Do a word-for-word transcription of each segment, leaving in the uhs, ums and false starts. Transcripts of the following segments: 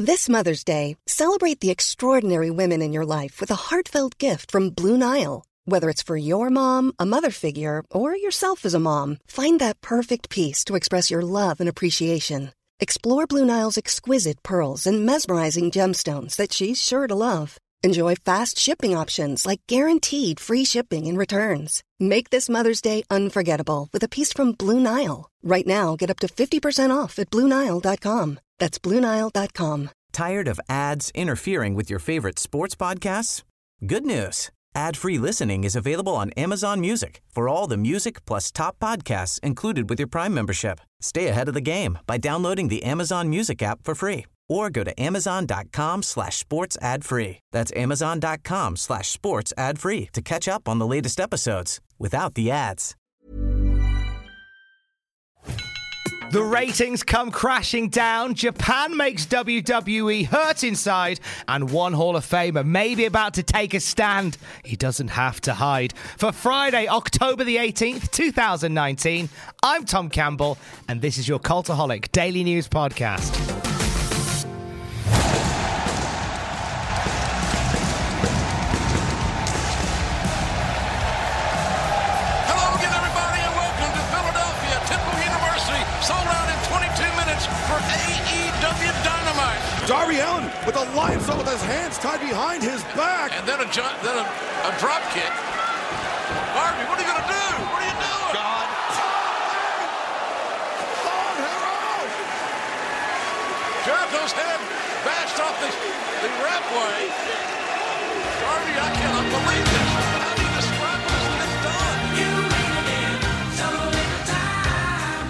This Mother's Day, celebrate the extraordinary women in your life with a heartfelt gift from Blue Nile. Whether it's for your mom, a mother figure, or yourself as a mom, find that perfect piece to express your love and appreciation. Explore Blue Nile's exquisite pearls and mesmerizing gemstones that she's sure to love. Enjoy fast shipping options like guaranteed free shipping and returns. Make this Mother's Day unforgettable with a piece from Blue Nile. Right now, get up to fifty percent off at Blue Nile dot com. That's Blue Nile dot com. Tired of ads interfering with your favorite sports podcasts? Good news. Ad-free listening is available on Amazon Music for all the music plus top podcasts included with your Prime membership. Stay ahead of the game by downloading the Amazon Music app for free or go to amazon.com slash sports ad free. That's amazon.com slash sports ad free to catch up on the latest episodes without the ads. The ratings come crashing down. Japan makes W W E hurt inside, and one Hall of Famer may be about to take a stand. He doesn't have to hide. For Friday, October the eighteenth, twenty nineteen, I'm Tom Campbell, and this is your Cultaholic Daily News Podcast. Darby Allin with a lionsaw with his hands tied behind his back. And then a ju- then a, a drop kick. Darby, what are you going to do? What are you doing? God. Oh, hero. Jericho's head bashed off the, the rampway. Darby, I cannot believe this. How do you describe this when it's done? You made it so little time.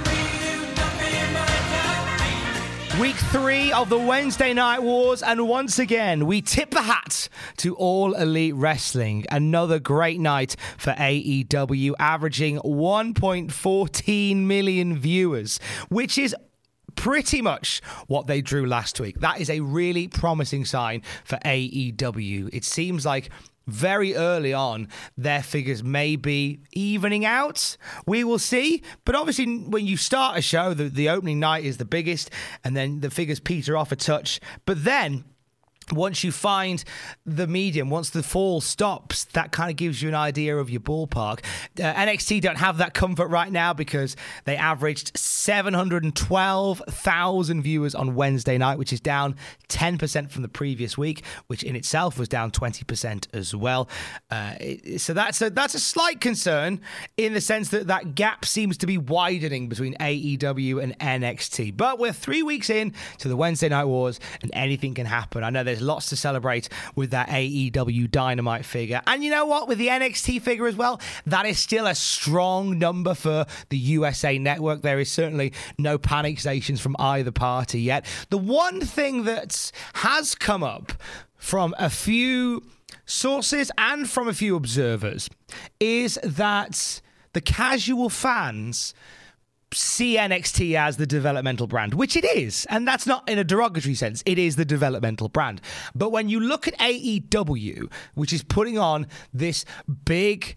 Week three of the Wednesday Night Wars, and once again, we tip the hat to All Elite Wrestling. Another great night for A E W, averaging one point one four million viewers, which is pretty much what they drew last week. That is a really promising sign for A E W. It seems like very early on, their figures may be evening out. We will see. But obviously, when you start a show, the, the opening night is the biggest, and then the figures peter off a touch. But then, once you find the medium, once the fall stops, that kind of gives you an idea of your ballpark. Uh, N X T don't have that comfort right now because they averaged seven hundred twelve thousand viewers on Wednesday night, which is down ten percent from the previous week, which in itself was down twenty percent as well. Uh, it, so that's a, that's a slight concern in the sense that that gap seems to be widening between A E W and N X T. But we're three weeks in to the Wednesday Night Wars, and anything can happen. I know there's lots to celebrate with that A E W Dynamite figure. And you know what? With the N X T figure as well, that is still a strong number for the U S A Network. There is certainly no panic stations from either party yet. The one thing that has come up from a few sources and from a few observers is that the casual fans see N X T as the developmental brand, which it is. And that's not in a derogatory sense. It is the developmental brand. But when you look at A E W, which is putting on this big,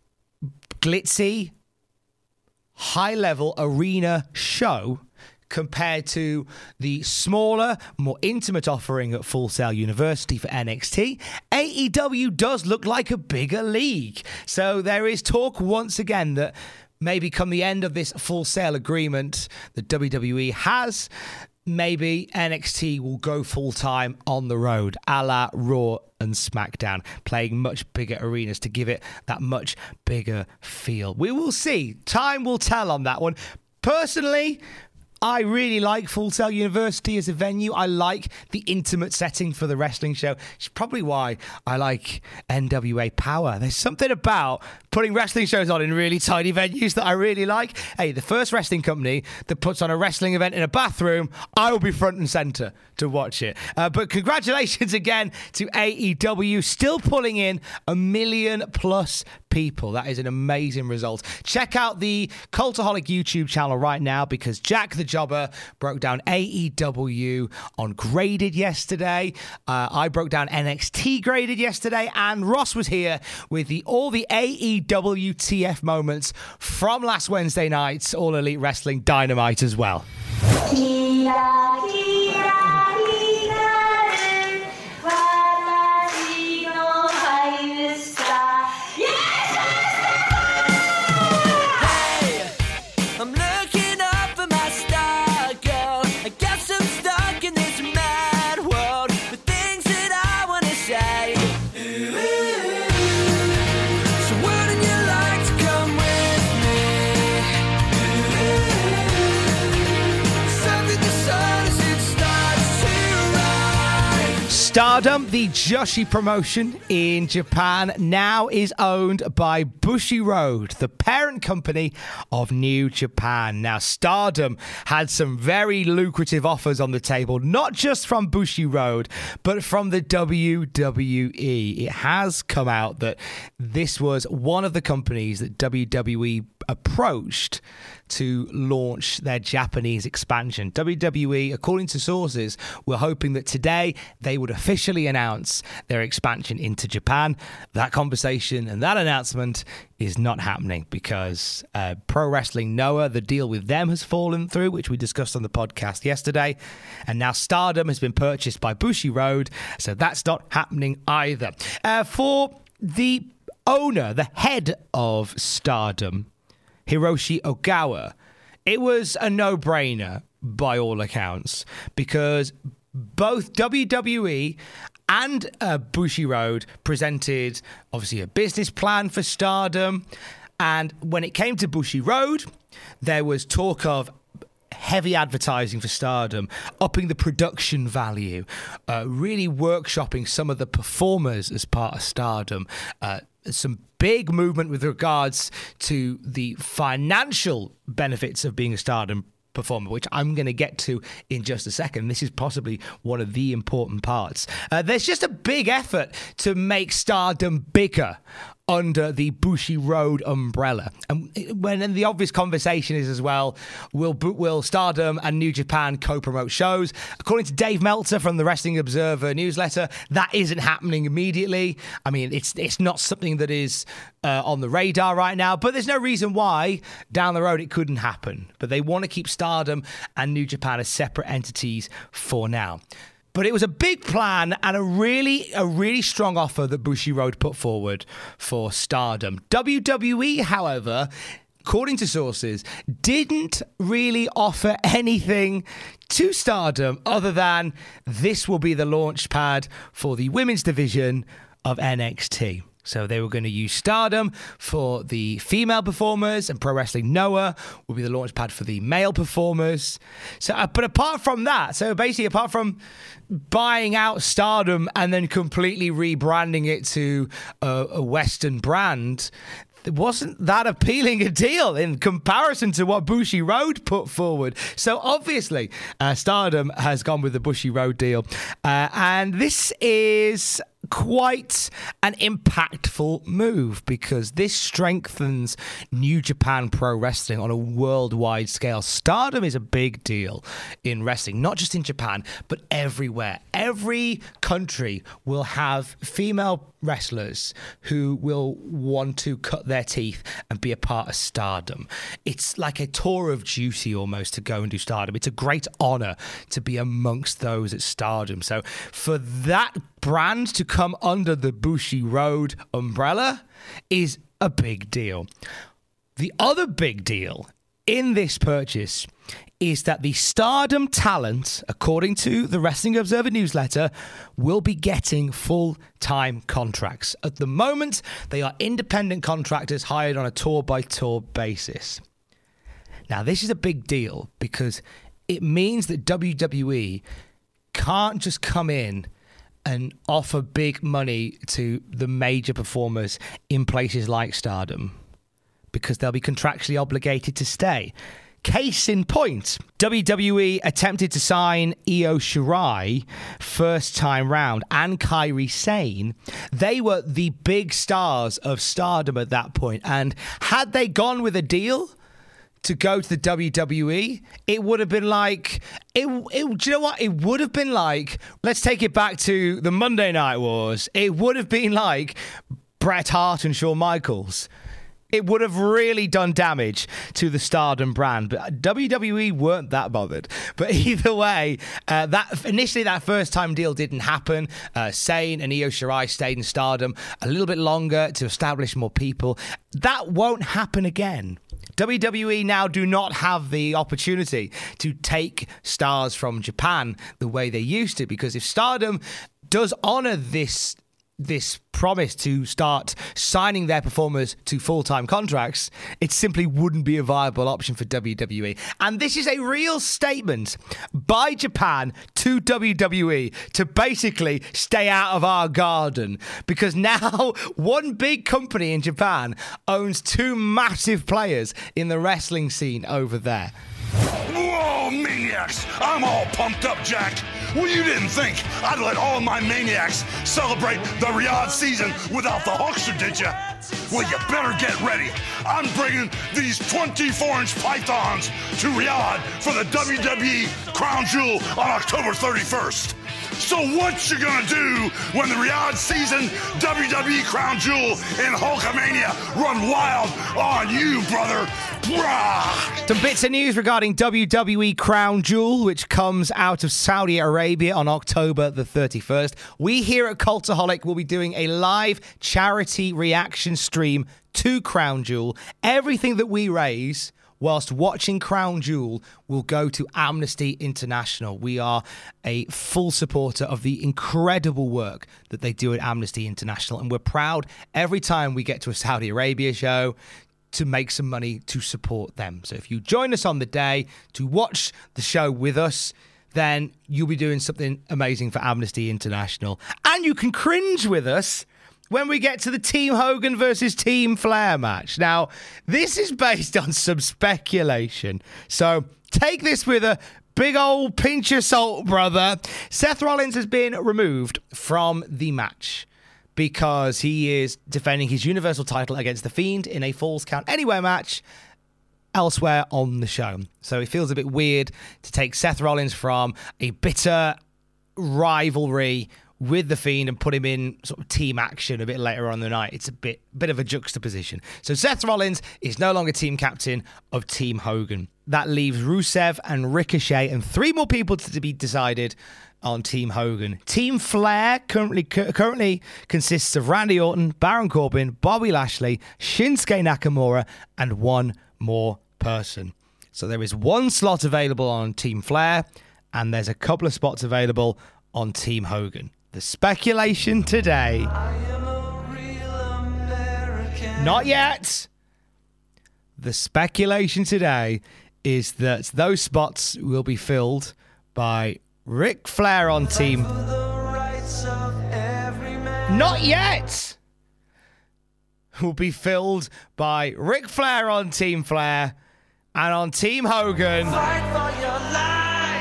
glitzy, high-level arena show compared to the smaller, more intimate offering at Full Sail University for N X T, A E W does look like a bigger league. So there is talk once again that maybe come the end of this Full Sail agreement that W W E has, maybe N X T will go full-time on the road, a la Raw and SmackDown, playing much bigger arenas to give it that much bigger feel. We will see. Time will tell on that one. Personally, I really like Full Sail University as a venue. I like the intimate setting for the wrestling show. It's probably why I like N W A Power. There's something about putting wrestling shows on in really tiny venues that I really like. Hey, the first wrestling company that puts on a wrestling event in a bathroom, I will be front and center to watch it. Uh, but congratulations again to A E W, still pulling in a million plus people. That is an amazing result. Check out the Cultaholic YouTube channel right now because Jack the Jobber broke down A E W on Graded yesterday. Uh, I broke down N X T Graded yesterday, and Ross was here with the all the A E W T F moments from last Wednesday night's All Elite Wrestling Dynamite as well. Kira, Kira, Kira. Stardom, the Joshi promotion in Japan, now is owned by Bushiroad, the parent company of New Japan. Now, Stardom had some very lucrative offers on the table, not just from Bushiroad, but from the W W E. It has come out that this was one of the companies that W W E approached to launch their Japanese expansion. W W E, according to sources, were hoping that today they would officially announce their expansion into Japan. That conversation and that announcement is not happening because uh, Pro Wrestling Noah, the deal with them has fallen through, which we discussed on the podcast yesterday. And now Stardom has been purchased by Bushiroad, so that's not happening either. Uh, for the owner, the head of Stardom, Hiroshi Ogawa, it was a no-brainer by all accounts because both W W E and uh, Bushiroad presented, obviously, a business plan for Stardom. And when it came to Bushiroad, there was talk of heavy advertising for Stardom, upping the production value, uh, really workshopping some of the performers as part of Stardom, uh, some big movement with regards to the financial benefits of being a Stardom performer, which I'm going to get to in just a second. This is possibly one of the important parts. Uh, there's just a big effort to make Stardom bigger under the Bushiroad umbrella. And when and the obvious conversation is as well, will will Stardom and New Japan co-promote shows? According to Dave Meltzer from the Wrestling Observer newsletter, that isn't happening immediately. I mean, it's it's not something that is uh, on the radar right now, but there's no reason why down the road it couldn't happen. But they want to keep Stardom and New Japan as separate entities for now. But it was a big plan and a really, a really strong offer that Bushiroad put forward for Stardom. W W E, however, according to sources, didn't really offer anything to Stardom other than this will be the launch pad for the women's division of N X T. So they were going to use Stardom for the female performers, and Pro Wrestling Noah will be the launch pad for the male performers. So, uh, but apart from that, so basically apart from buying out Stardom and then completely rebranding it to a, a Western brand, it wasn't that appealing a deal in comparison to what Bushiroad put forward. So obviously, uh, Stardom has gone with the Bushiroad deal. Uh, and this is quite an impactful move because this strengthens New Japan Pro Wrestling on a worldwide scale. Stardom is a big deal in wrestling, not just in Japan, but everywhere. Every country will have female wrestlers who will want to cut their teeth and be a part of Stardom. It's like a tour of duty almost to go and do Stardom. It's a great honor to be amongst those at Stardom. So for that brand to come under the Bushiroad umbrella is a big deal. The other big deal in this purchase is that the Stardom talent, according to the Wrestling Observer newsletter, will be getting full-time contracts. At the moment, they are independent contractors hired on a tour-by-tour basis. Now, this is a big deal because it means that W W E can't just come in and offer big money to the major performers in places like Stardom because they'll be contractually obligated to stay. Case in point, W W E attempted to sign Io Shirai first time round and Kairi Sane. They were the big stars of Stardom at that point, and had they gone with a deal to go to the W W E, it would have been like, it, it, do you know what? It would have been like, let's take it back to the Monday Night Wars. It would have been like Bret Hart and Shawn Michaels. It would have really done damage to the Stardom brand, but W W E weren't that bothered. But either way, uh, that initially that first-time deal didn't happen. Uh, Sane and Io Shirai stayed in Stardom a little bit longer to establish more people. That won't happen again. W W E now do not have the opportunity to take stars from Japan the way they used to, because if Stardom does honor this this promise to start signing their performers to full-time contracts, it simply wouldn't be a viable option for W W E. And this is a real statement by Japan to W W E to basically stay out of our garden, because now one big company in Japan owns two massive players in the wrestling scene over there. Whoa, maniacs! I'm all pumped up, Jack. Well, you didn't think I'd let all my maniacs celebrate the Riyadh season without the Hulkster, did you? Well, you better get ready. I'm bringing these twenty-four inch pythons to Riyadh for the W W E Crown Jewel on October thirty-first. So what you gonna do when the Riyadh season W W E Crown Jewel and Hulkamania run wild on you, brother? Brah! Some bits of news regarding W W E Crown Jewel, which comes out of Saudi Arabia on October the thirty-first. We here at Cultaholic will be doing a live charity reaction stream to Crown Jewel. Everything that we raise whilst watching Crown Jewel will go to Amnesty International. We are a full supporter of the incredible work that they do at Amnesty International, and we're proud every time we get to a Saudi Arabia show to make some money to support them. So if you join us on the day to watch the show with us, then you'll be doing something amazing for Amnesty International. And you can cringe with us when we get to the Team Hogan versus Team Flair match. Now, this is based on some speculation, so take this with a big old pinch of salt, brother. Seth Rollins has been removed from the match because he is defending his Universal title against The Fiend in a Falls Count Anywhere match elsewhere on the show. So it feels a bit weird to take Seth Rollins from a bitter rivalry with The Fiend and put him in sort of team action a bit later on in the night. It's a bit bit of a juxtaposition. So Seth Rollins is no longer team captain of Team Hogan. That leaves Rusev and Ricochet and three more people to be decided on Team Hogan. Team Flair currently currently consists of Randy Orton, Baron Corbin, Bobby Lashley, Shinsuke Nakamura, and one more person. So there is one slot available on Team Flair, and there's a couple of spots available on Team Hogan. The speculation today. Not yet. The speculation today is that those spots will be filled by Ric Flair on Team. Not yet. Will be filled by Ric Flair on Team Flair, and on Team Hogan. Fight for your life.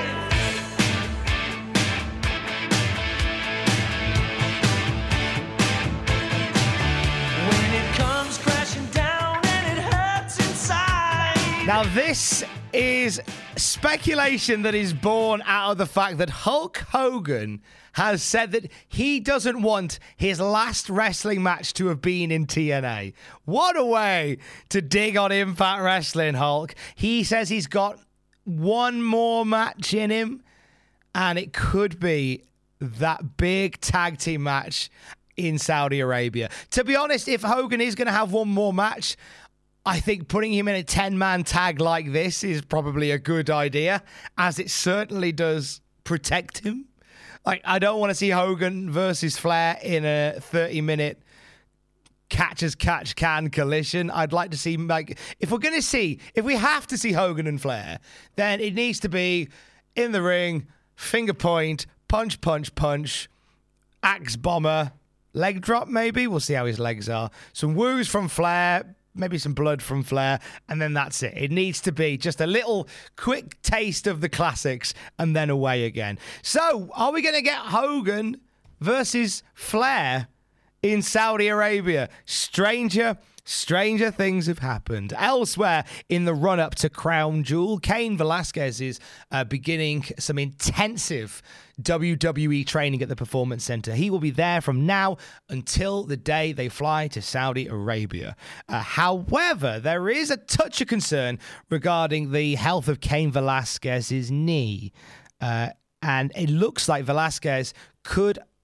Now, this is speculation that is born out of the fact that Hulk Hogan has said that he doesn't want his last wrestling match to have been in T N A. What a way to dig on Impact Wrestling, Hulk. He says he's got one more match in him, and it could be that big tag team match in Saudi Arabia. To be honest, if Hogan is going to have one more match, I think putting him in a ten-man tag like this is probably a good idea, as it certainly does protect him. Like, I don't want to see Hogan versus Flair in a thirty-minute catch-as-catch-can collision. I'd like to see, like, if we're going to see, if we have to see Hogan and Flair, then it needs to be in the ring, finger point, punch, punch, punch, axe bomber, leg drop maybe. We'll see how his legs are. Some woos from Flair, maybe some blood from Flair, and then that's it. It needs to be just a little quick taste of the classics and then away again. So, are we going to get Hogan versus Flair in Saudi Arabia? Stranger, stranger things have happened. Elsewhere in the run-up to Crown Jewel, Cain Velasquez is uh, beginning some intensive W W E training at the Performance Center. He will be there from now until the day they fly to Saudi Arabia. Uh, however, there is a touch of concern regarding the health of Cain Velasquez's knee. Uh, and it looks like Velasquez could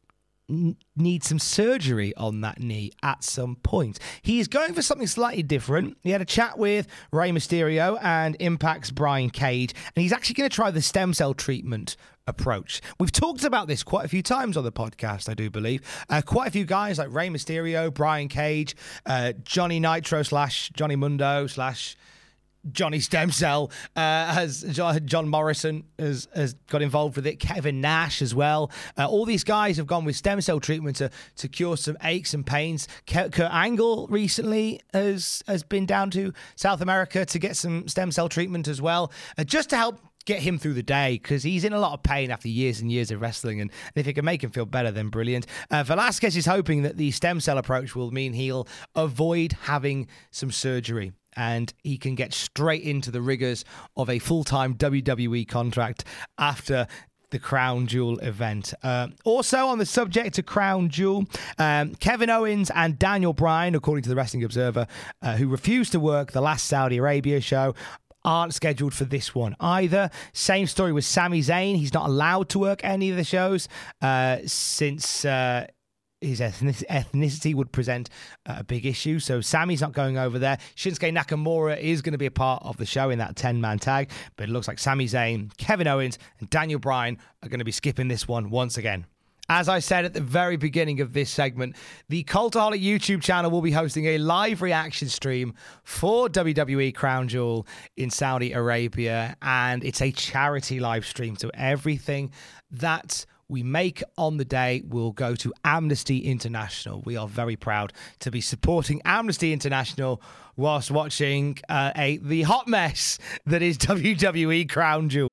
n- need some surgery on that knee at some point. He's going for something slightly different. He had a chat with Rey Mysterio and Impact's Brian Cage, and he's actually going to try the stem cell treatment approach. We've talked about this quite a few times on the podcast, I do believe. Uh, quite a few guys like Rey Mysterio, Brian Cage, uh, Johnny Nitro slash Johnny Mundo slash Johnny Stem Cell, uh, has John Morrison has, has got involved with it. Kevin Nash as well. Uh, all these guys have gone with stem cell treatment to, to cure some aches and pains. Kurt Angle recently has has been down to South America to get some stem cell treatment as well, uh, just to help get him through the day, because he's in a lot of pain after years and years of wrestling, and if it can make him feel better, then brilliant. Uh, Velasquez is hoping that the stem cell approach will mean he'll avoid having some surgery, and he can get straight into the rigors of a full-time W W E contract after the Crown Jewel event. Uh, also on the subject of Crown Jewel, um, Kevin Owens and Daniel Bryan, according to the Wrestling Observer, uh, who refused to work the last Saudi Arabia show, aren't scheduled for this one either. Same story with Sami Zayn. He's not allowed to work any of the shows uh, since uh, his ethnicity would present a big issue. So Sami's not going over there. Shinsuke Nakamura is going to be a part of the show in that ten-man tag, but it looks like Sami Zayn, Kevin Owens, and Daniel Bryan are going to be skipping this one once again. As I said at the very beginning of this segment, the Cultaholic YouTube channel will be hosting a live reaction stream for W W E Crown Jewel in Saudi Arabia, and it's a charity live stream, so everything that we make on the day will go to Amnesty International. We are very proud to be supporting Amnesty International whilst watching uh, a the hot mess that is W W E Crown Jewel.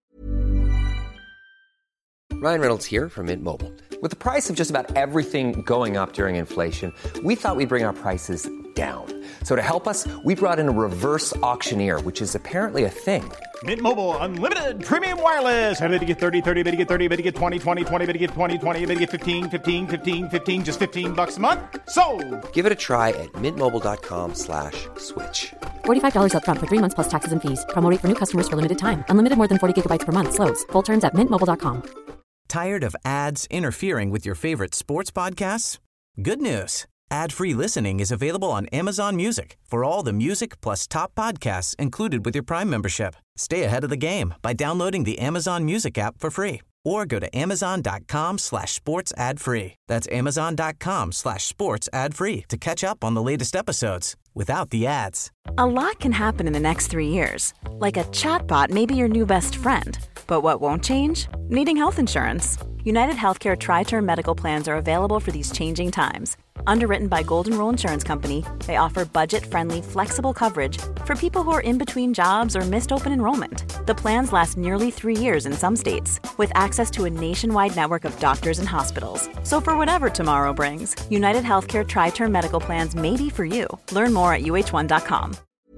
Ryan Reynolds here from Mint Mobile. With the price of just about everything going up during inflation, we thought we'd bring our prices down. So to help us, we brought in a reverse auctioneer, which is apparently a thing. Mint Mobile Unlimited Premium Wireless. How to get thirty, thirty, how to get thirty, how to get twenty, twenty, twenty, how to get twenty, twenty, how to get fifteen, fifteen, fifteen, fifteen, just fifteen bucks a month? Sold! Give it a try at mintmobile.com slash switch. forty-five dollars up front for three months plus taxes and fees. Promo rate for new customers for limited time. Unlimited more than forty gigabytes per month. Slows full terms at mint mobile dot com. Tired of ads interfering with your favorite sports podcasts? Good news. Ad-free listening is available on Amazon Music for all the music plus top podcasts included with your Prime membership. Stay ahead of the game by downloading the Amazon Music app for free or go to amazon.com slash sports ad free. That's amazon.com slash sports ad free to catch up on the latest episodes without the ads. A lot can happen in the next three years. Like a chatbot may be your new best friend. But what won't change? Needing health insurance. United Healthcare Tri-Term Medical Plans are available for these changing times. Underwritten by Golden Rule Insurance Company, they offer budget-friendly, flexible coverage for people who are in between jobs or missed open enrollment. The plans last nearly three years in some states, with access to a nationwide network of doctors and hospitals. So for whatever tomorrow brings, United Healthcare Tri-Term Medical Plans may be for you. Learn more at U H one dot com.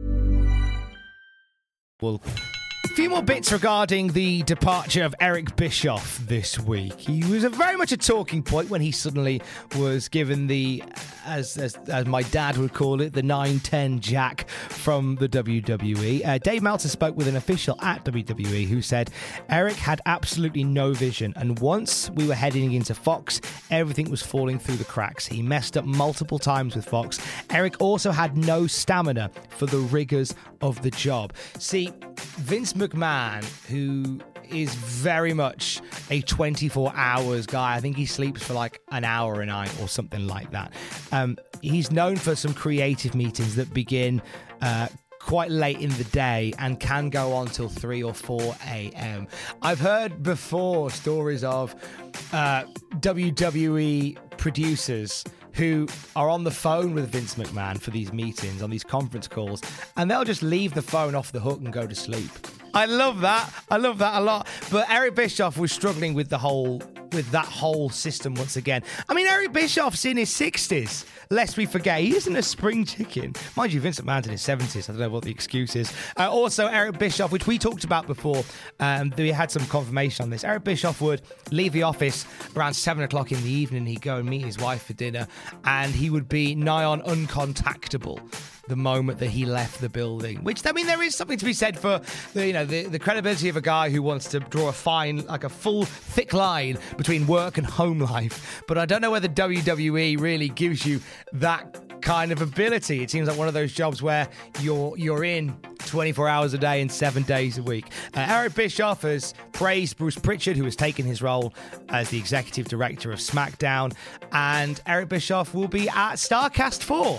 Well, a few more bits regarding the departure of Eric Bischoff this week. He was a very much a talking point when he suddenly was given the, as as, as my dad would call it, the nine ten jack from the W W E. Uh, Dave Meltzer spoke with an official at W W E who said Eric had absolutely no vision, and once we were heading into Fox, everything was falling through the cracks. He messed up multiple times with Fox. Eric also had no stamina for the rigors of the job. See, Vince McMahon, who is very much a twenty-four hours guy. I think he sleeps for like an hour a night or something like that. Um, he's known for some creative meetings that begin uh, quite late in the day and can go on till three or four a.m. I've heard before stories of uh, W W E producers who are on the phone with Vince McMahon for these meetings, on these conference calls, and they'll just leave the phone off the hook and go to sleep. I love that. I love that a lot. But Eric Bischoff was struggling with the whole, with that whole system once again. I mean, Eric Bischoff's in his sixties. Lest we forget, he isn't a spring chicken. Mind you, Vince McMahon's in his seventies. I don't know what the excuse is. Uh, also, Eric Bischoff, which we talked about before, um, we had some confirmation on this. Eric Bischoff would leave the office around seven o'clock in the evening. He'd go and meet his wife for dinner, and he would be nigh on uncontactable the moment that he left the building. Which, I mean, there is something to be said for the, you know, the, the credibility of a guy who wants to draw a fine, like a full, thick line between work and home life. But I don't know whether W W E really gives you that kind of ability. It seems like one of those jobs where you're you're in twenty-four hours a day and seven days a week. Uh, Eric Bischoff has praised Bruce Pritchard, who has taken his role as the executive director of SmackDown, and Eric Bischoff will be at StarCast four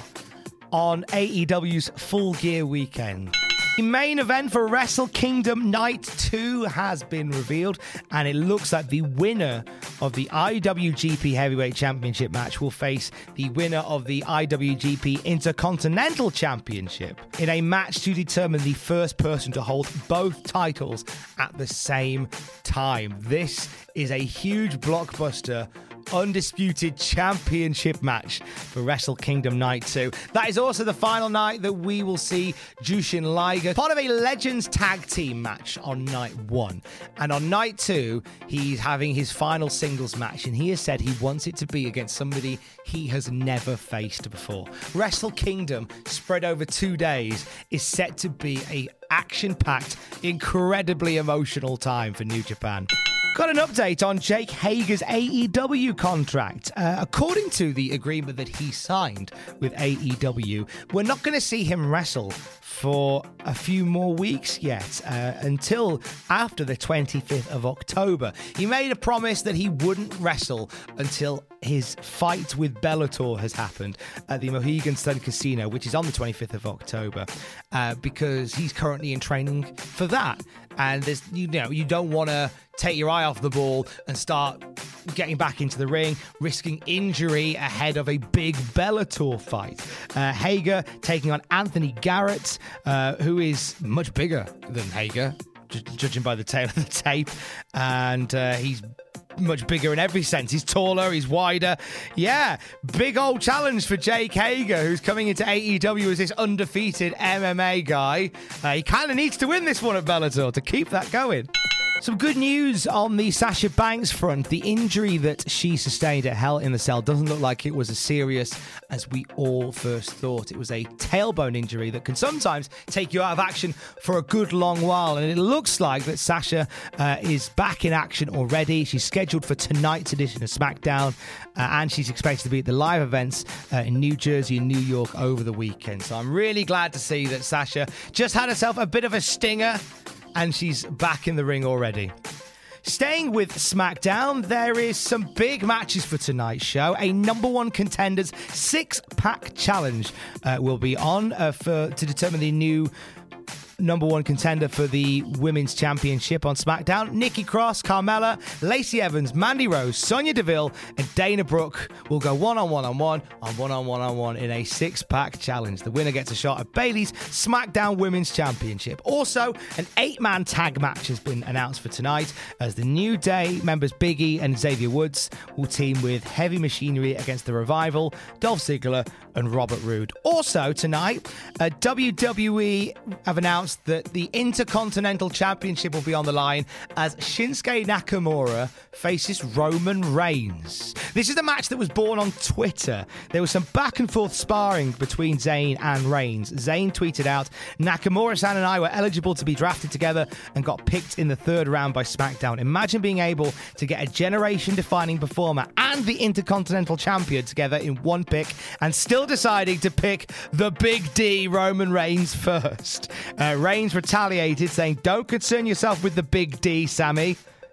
on A E W's Full Gear weekend. The main event for Wrestle Kingdom Night two has been revealed, and it looks like the winner of the I W G P Heavyweight Championship match will face the winner of the I W G P Intercontinental Championship in a match to determine the first person to hold both titles at the same time. This is a huge blockbuster undisputed championship match for Wrestle Kingdom Night two. That is also the final night that we will see Jushin Liger, part of a Legends tag team match on night one. And on night two, he's having his final singles match, and he has said he wants it to be against somebody he has never faced before. Wrestle Kingdom, spread over two days, is set to be a action-packed, incredibly emotional time for New Japan. Got an update on Jake Hager's A E W contract. Uh, according to the agreement that he signed with A E W, we're not going to see him wrestle for a few more weeks yet, uh, until after the twenty-fifth of October. He made a promise that he wouldn't wrestle until his fight with Bellator has happened at the Mohegan Sun Casino, which is on the twenty-fifth of October, uh, because he's currently in training for that. And there's, you know, you don't want to take your eye off the ball and start getting back into the ring, risking injury ahead of a big Bellator fight. Uh, Hager taking on Anthony Garrett, uh, who is much bigger than Hager, j- judging by the tail of the tape. And uh, he's much bigger in every sense. He's taller, he's wider. Yeah, big old challenge for Jake Hager, who's coming into A E W as this undefeated M M A guy. Uh, he kind of needs to win this one at Bellator to keep that going. Some good news on the Sasha Banks front. The injury that she sustained at Hell in the Cell doesn't look like it was as serious as we all first thought. It was a tailbone injury that can sometimes take you out of action for a good long while, and it looks like that Sasha uh, is back in action already. She's scheduled for tonight's edition of SmackDown, uh, and she's expected to be at the live events uh, in New Jersey and New York over the weekend. So I'm really glad to see that Sasha just had herself a bit of a stinger, and she's back in the ring already. Staying with SmackDown, there is some big matches for tonight's show. A number one contenders six-pack challenge uh, will be on uh, for to determine the new number one contender for the Women's Championship on SmackDown. Nikki Cross, Carmella, Lacey Evans, Mandy Rose, Sonya Deville, and Dana Brooke will go one-on-one-on-one on one-on-one-on-one in a six-pack challenge. The winner gets a shot at Bayley's SmackDown Women's Championship. Also, an eight-man tag match has been announced for tonight as the New Day members Big E and Xavier Woods will team with Heavy Machinery against The Revival, Dolph Ziggler, and Robert Roode. Also, tonight, uh, W W E have announced that the Intercontinental Championship will be on the line as Shinsuke Nakamura faces Roman Reigns. This is the match that was born on Twitter. There was some back and forth sparring between Zayn and Reigns. Zayn tweeted out, "Nakamura-san and I were eligible to be drafted together and got picked in the third round by SmackDown. Imagine being able to get a generation-defining performer and the Intercontinental Champion together in one pick and still deciding to pick the Big D, Roman Reigns, first." Uh, Reigns retaliated, saying, "Don't concern yourself with the Big D, Sammy.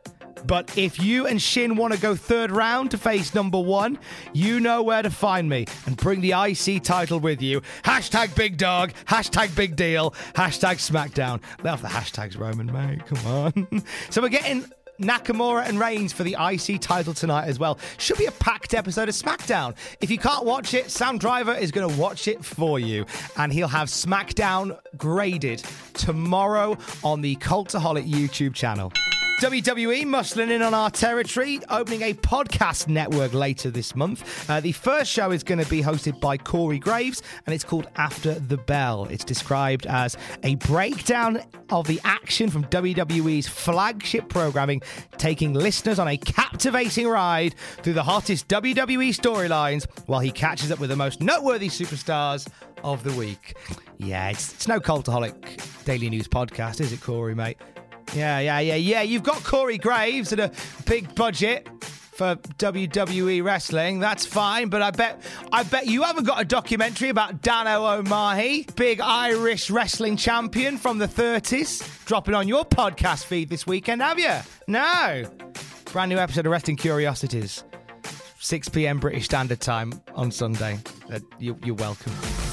But if you and Shin want to go third round to face number one, you know where to find me and bring the I C title with you. Hashtag big dog, hashtag big deal, hashtag SmackDown." Lay off the hashtags, Roman, mate. Come on. So we're getting Nakamura and Reigns for the I C title tonight as well. Should be a packed episode of SmackDown. If you can't watch it, Sam Driver is going to watch it for you, and he'll have SmackDown graded tomorrow on the Cultaholic YouTube channel. W W E muscling in on our territory, opening a podcast network later this month. Uh, the first show is going to be hosted by Corey Graves, and it's called After the Bell. It's described as a breakdown of the action from W W E's flagship programming, taking listeners on a captivating ride through the hottest W W E storylines while he catches up with the most noteworthy superstars of the week. Yeah, it's, it's no Cultaholic Daily News podcast, is it, Corey, mate? Yeah, yeah, yeah, yeah. You've got Corey Graves at a big budget for W W E wrestling. That's fine, but I bet I bet you haven't got a documentary about Dano O'Mahi, big Irish wrestling champion from the thirties, dropping on your podcast feed this weekend, have you? No. Brand new episode of Wrestling Curiosities. six p.m. British Standard Time on Sunday. Uh, you, you're welcome.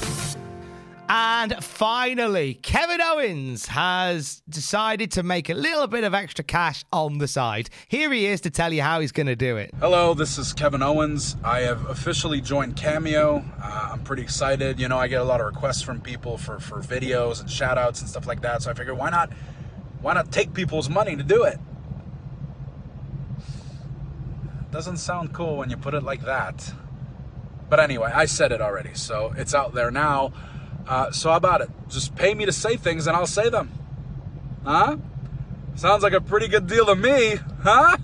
And finally, Kevin Owens has decided to make a little bit of extra cash on the side. Here he is to tell you how he's going to do it. Hello, this is Kevin Owens. I have officially joined Cameo. Uh, I'm pretty excited. You know, I get a lot of requests from people for, for videos and shout-outs and stuff like that. So I figured, why not, why not take people's money to do it? Doesn't sound cool when you put it like that. But anyway, I said it already, so it's out there now. Uh, so how about it? Just pay me to say things and I'll say them. Huh? Sounds like a pretty good deal to me. Huh?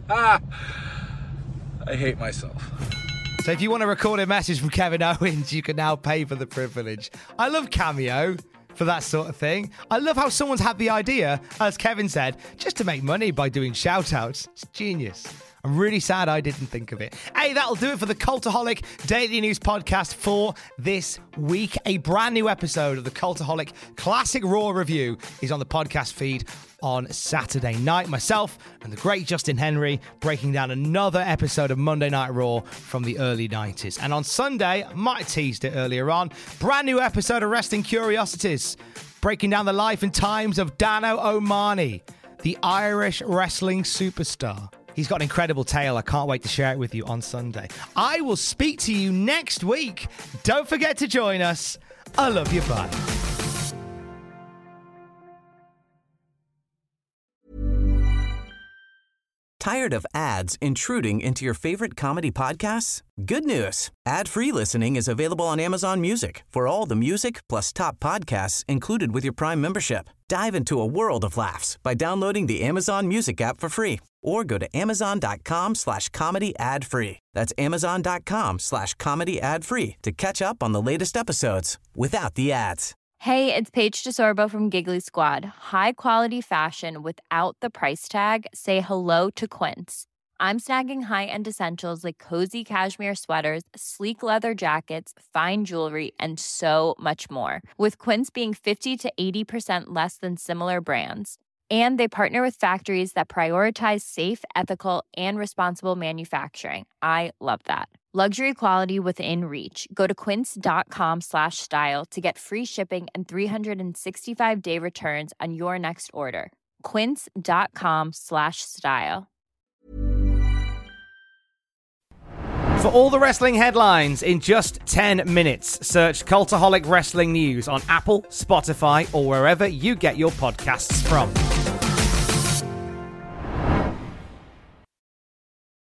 I hate myself. So if you want to record a message from Kevin Owens, you can now pay for the privilege. I love Cameo for that sort of thing. I love how someone's had the idea, as Kevin said, just to make money by doing shout-outs. It's genius. I'm really sad I didn't think of it. Hey, that'll do it for the Cultaholic Daily News podcast for this week. A brand new episode of the Cultaholic Classic Raw Review is on the podcast feed on Saturday night. Myself and the great Justin Henry breaking down another episode of Monday Night Raw from the early nineties. And on Sunday, I might have teased it earlier on, brand new episode of Wrestling Curiosities, breaking down the life and times of Dano O'Mahi, the Irish wrestling superstar. He's got an incredible tale. I can't wait to share it with you on Sunday. I will speak to you next week. Don't forget to join us. I love you. Bye. Tired of ads intruding into your favorite comedy podcasts? Good news. Ad-free listening is available on Amazon Music for all the music plus top podcasts included with your Prime membership. Dive into a world of laughs by downloading the Amazon Music app for free or go to amazon.com slash comedy ad free. That's amazon.com slash comedy ad free to catch up on the latest episodes without the ads. Hey, it's Paige DeSorbo from Giggly Squad. High quality fashion without the price tag. Say hello to Quince. I'm snagging high-end essentials like cozy cashmere sweaters, sleek leather jackets, fine jewelry, and so much more. With Quince being fifty to eighty percent less than similar brands. And they partner with factories that prioritize safe, ethical, and responsible manufacturing. I love that. Luxury quality within reach. Go to quince.com slash style to get free shipping and three sixty-five day returns on your next order. Quince.com slash style. For all the wrestling headlines in just ten minutes, search Cultaholic Wrestling News on Apple, Spotify, or wherever you get your podcasts from.